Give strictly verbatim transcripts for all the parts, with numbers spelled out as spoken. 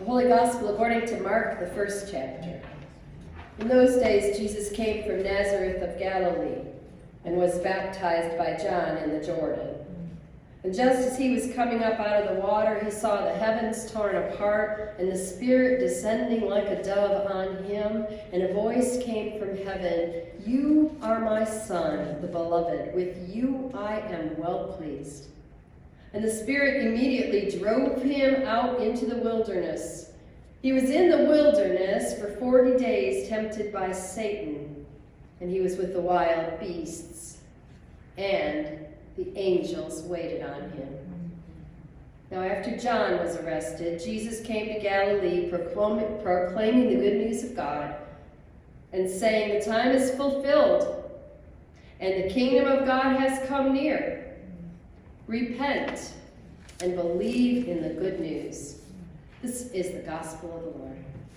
The Holy Gospel according to Mark, the first chapter. In those days, Jesus came from Nazareth of Galilee and was baptized by John in the Jordan. And just as he was coming up out of the water, he saw the heavens torn apart and the Spirit descending like a dove on him. And a voice came from heaven, "You are my Son, the beloved. With you I am well pleased." And the Spirit immediately drove him out into the wilderness. He was in the wilderness for forty days, tempted by Satan, and he was with the wild beasts, and the angels waited on him. Now after John was arrested, Jesus came to Galilee, proclaiming, proclaiming the good news of God, and saying, "The time is fulfilled, and the kingdom of God has come near. Repent and believe in the good news." This is the gospel of the Lord.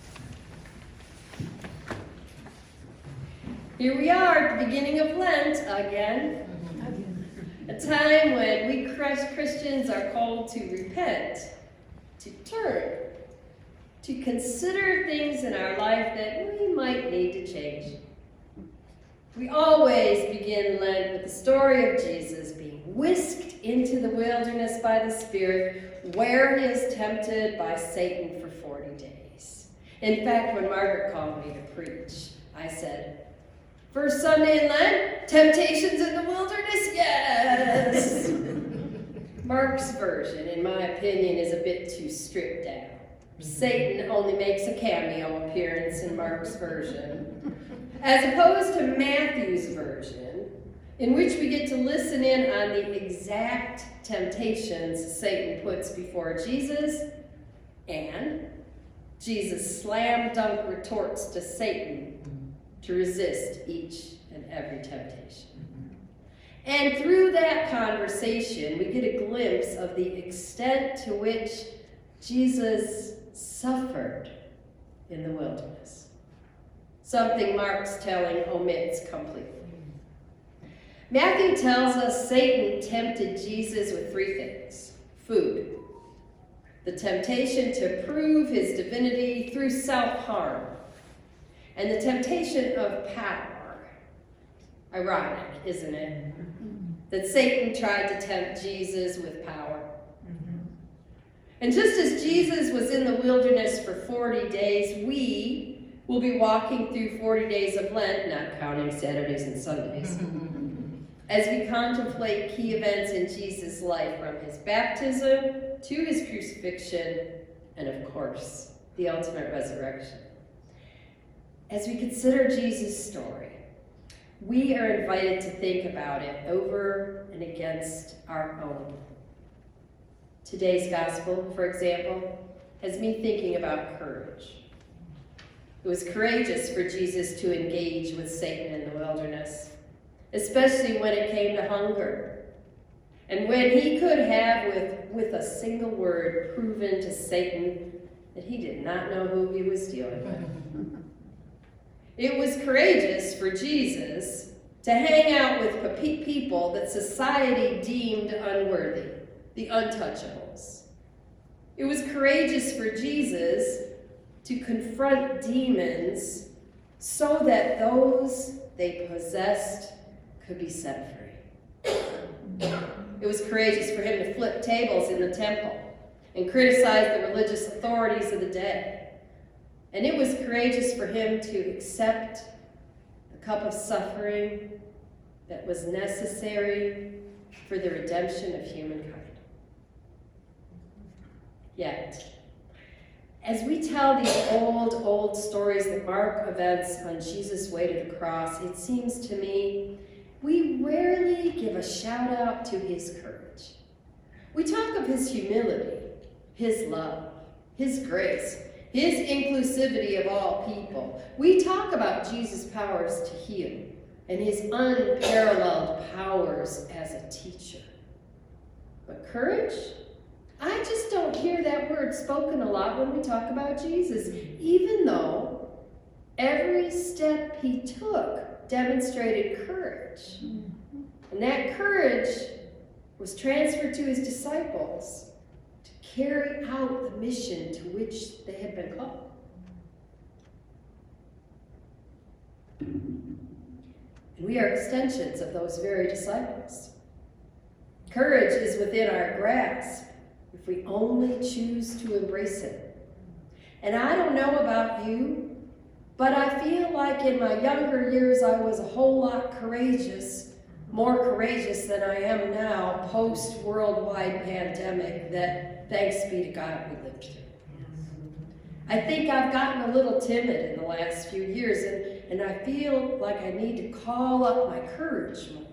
Here we are at the beginning of Lent again. A time when we Christians are called to repent, to turn, to consider things in our life that we might need to change. We always begin Lent with the story of Jesus being whisked into the wilderness by the Spirit, where he is tempted by Satan for forty days. In fact, when Margaret called me to preach, I said, "First Sunday in Lent, temptations in the wilderness? Yes!" Mark's version, in my opinion, is a bit too stripped down. Satan only makes a cameo appearance in Mark's version, as opposed to Matthew's version, in which we get to listen in on the exact temptations Satan puts before Jesus, and Jesus' slam dunk retorts to Satan to resist each and every temptation. And through that conversation, we get a glimpse of the extent to which Jesus suffered in the wilderness. Something Mark's telling omits completely. Matthew tells us Satan tempted Jesus with three things. Food, the temptation to prove his divinity through self-harm, and the temptation of power. Ironic, isn't it? That Satan tried to tempt Jesus with power. And just as Jesus was in the wilderness for forty days, we will be walking through forty days of Lent, not counting Saturdays and Sundays, as we contemplate key events in Jesus' life, from his baptism to his crucifixion, and of course, the ultimate resurrection. As we consider Jesus' story, we are invited to think about it over and against our own. Today's gospel, for example, has me thinking about courage. It was courageous for Jesus to engage with Satan in the wilderness, especially when it came to hunger, and when he could have, with, with a single word, proven to Satan that he did not know who he was dealing with. It was courageous for Jesus to hang out with people that society deemed unworthy, the untouchables. It was courageous for Jesus to confront demons so that those they possessed could be set free. It was courageous for him to flip tables in the temple and criticize the religious authorities of the day. And it was courageous for him to accept the cup of suffering that was necessary for the redemption of humankind. Yet, as we tell these old, old stories that mark events on Jesus' way to the cross, it seems to me we rarely give a shout out to his courage. We talk of his humility, his love, his grace, his inclusivity of all people. We talk about Jesus' powers to heal and his unparalleled powers as a teacher. But courage? I just don't hear that word spoken a lot when we talk about Jesus, even though every step he took demonstrated courage. And that courage was transferred to his disciples to carry out the mission to which they had been called. And we are extensions of those very disciples. Courage is within our grasp if we only choose to embrace it. And I don't know about you, but I feel like in my younger years I was a whole lot courageous, more courageous than I am now, post-worldwide pandemic that, thanks be to God, we lived through. I think I've gotten a little timid in the last few years, and, and I feel like I need to call up my courage more.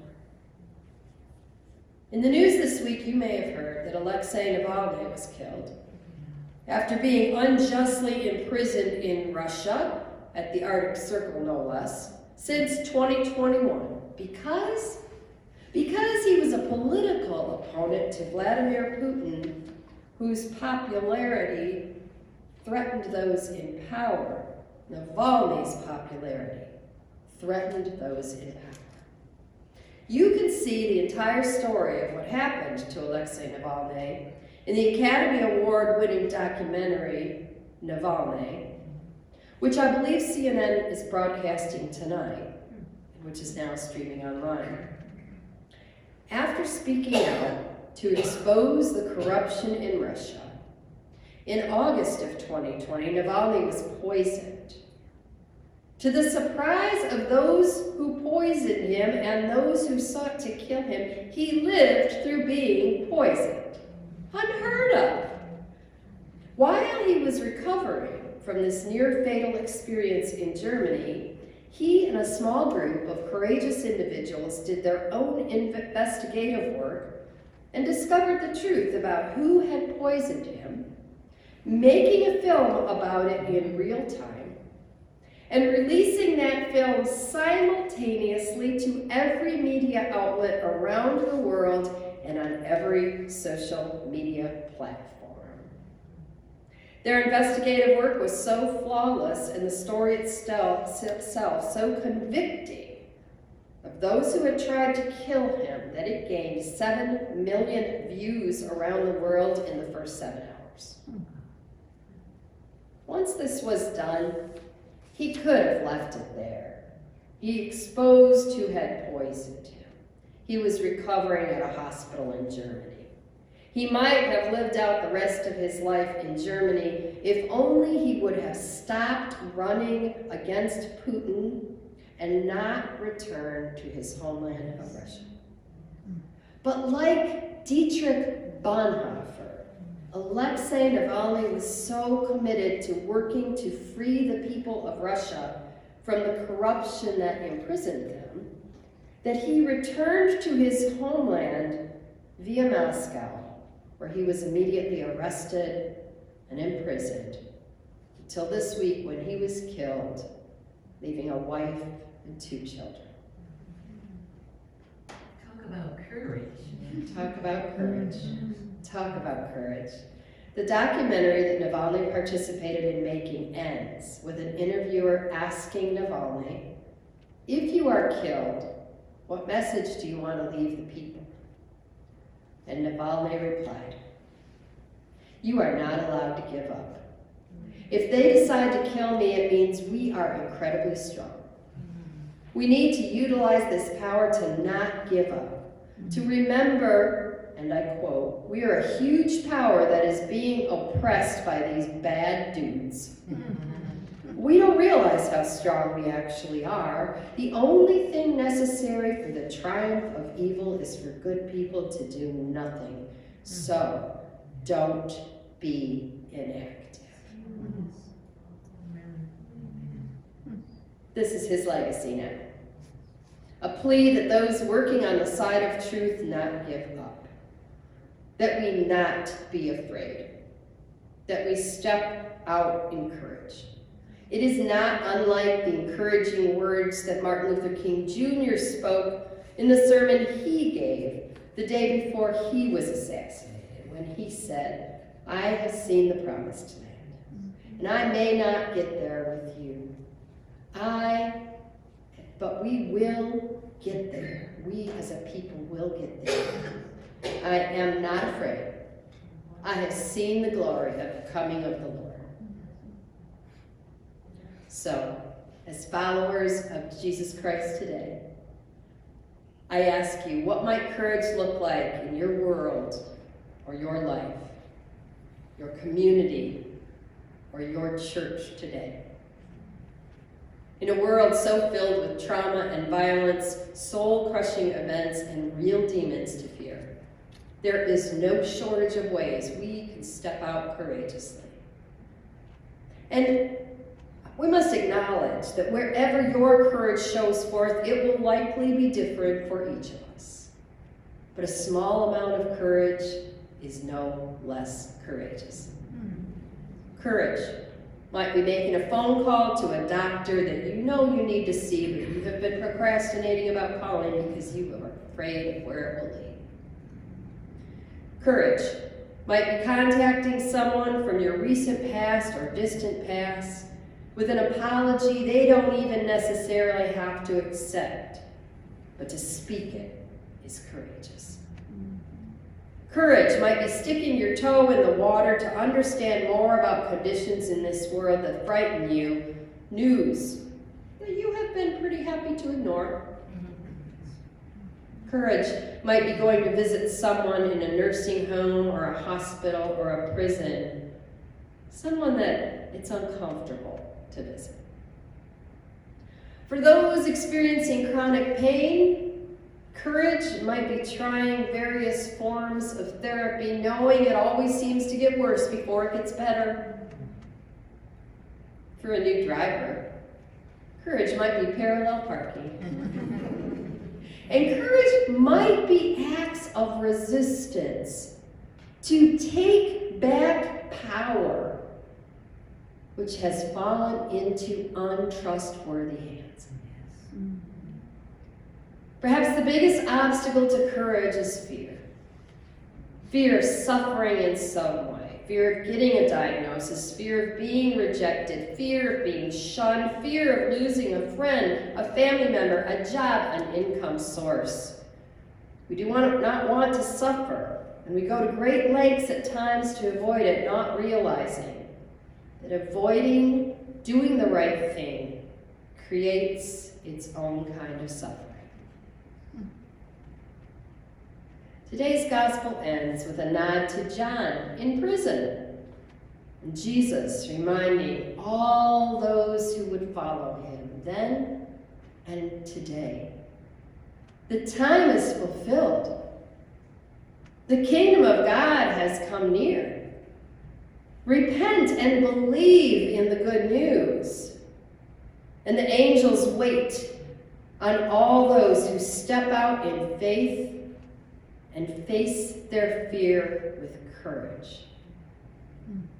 In the news this week, you may have heard that Alexei Navalny was killed after being unjustly imprisoned in Russia, at the Arctic Circle no less, since twenty twenty-one, because, because he was a political opponent to Vladimir Putin, whose popularity threatened those in power. Navalny's popularity threatened those in power. You can see the entire story of what happened to Alexei Navalny in the Academy Award-winning documentary, Navalny, which I believe C N N is broadcasting tonight, which is now streaming online. After speaking out to expose the corruption in Russia, in August of twenty twenty, Navalny was poisoned. To the surprise of those who poisoned him and those who sought to kill him, he lived through being poisoned. Unheard of. While he was recovering from this near-fatal experience in Germany, he and a small group of courageous individuals did their own investigative work and discovered the truth about who had poisoned him, making a film about it in real time, and releasing that film simultaneously to every media outlet around the world and on every social media platform. Their investigative work was so flawless and the story itself so convicting of those who had tried to kill him that it gained seven million views around the world in the first seven hours. Once this was done, he could have left it there. He exposed who had poisoned him. He was recovering at a hospital in Germany. He might have lived out the rest of his life in Germany if only he would have stopped running against Putin and not returned to his homeland of Russia. But like Dietrich Bonhoeffer, Alexei Navalny was so committed to working to free the people of Russia from the corruption that imprisoned them that he returned to his homeland via Moscow, where he was immediately arrested and imprisoned until this week when he was killed, leaving a wife and two children. Talk about courage. Talk about courage. Talk about courage. The documentary that Navalny participated in making ends with an interviewer asking Navalny, if you are killed, what message do you want to leave the people? And Navalny replied, you are not allowed to give up. If they decide to kill me, it means we are incredibly strong. We need to utilize this power to not give up, to remember, and I quote, we are a huge power that is being oppressed by these bad dudes. We don't realize how strong we actually are. The only thing necessary for the triumph of evil is for good people to do nothing. So, don't be inactive. This is his legacy now. A plea that those working on the side of truth not give up. That we not be afraid. That we step out in courage. It is not unlike the encouraging words that Martin Luther King Junior spoke in the sermon he gave the day before he was assassinated, when he said, I have seen the promised land, and I may not get there with you. I, but we will get there. We as a people will get there. I am not afraid. I have seen the glory of the coming of the Lord. So, as followers of Jesus Christ today, I ask you, what might courage look like in your world or your life, your community, or your church today? In a world so filled with trauma and violence, soul-crushing events, and real demons to fear, there is no shortage of ways we can step out courageously. And we must acknowledge that wherever your courage shows forth, it will likely be different for each of us. But a small amount of courage is no less courageous. Courage might be making a phone call to a doctor that you know you need to see, but you have been procrastinating about calling because you are afraid of where it will lead. Courage might be contacting someone from your recent past or distant past with an apology they don't even necessarily have to accept, but to speak it is courageous. Courage might be sticking your toe in the water to understand more about conditions in this world that frighten you, news that you have been pretty happy to ignore. Courage might be going to visit someone in a nursing home or a hospital or a prison, someone that it's uncomfortable to visit. For those experiencing chronic pain, courage might be trying various forms of therapy, knowing it always seems to get worse before it gets better. For a new driver, courage might be parallel parking. And courage might be acts of resistance to take back power which has fallen into untrustworthy hands. Perhaps the biggest obstacle to courage is fear. Fear of suffering in some way, fear of getting a diagnosis, fear of being rejected, fear of being shunned, fear of losing a friend, a family member, a job, an income source. We do want, not want to suffer, and we go to great lengths at times to avoid it, not realizing that avoiding doing the right thing creates its own kind of suffering. Today's gospel ends with a nod to John in prison, and Jesus reminding all those who would follow him then and today. The time is fulfilled. The kingdom of God has come near. Repent and believe in the good news. And the angels wait on all those who step out in faith and face their fear with courage.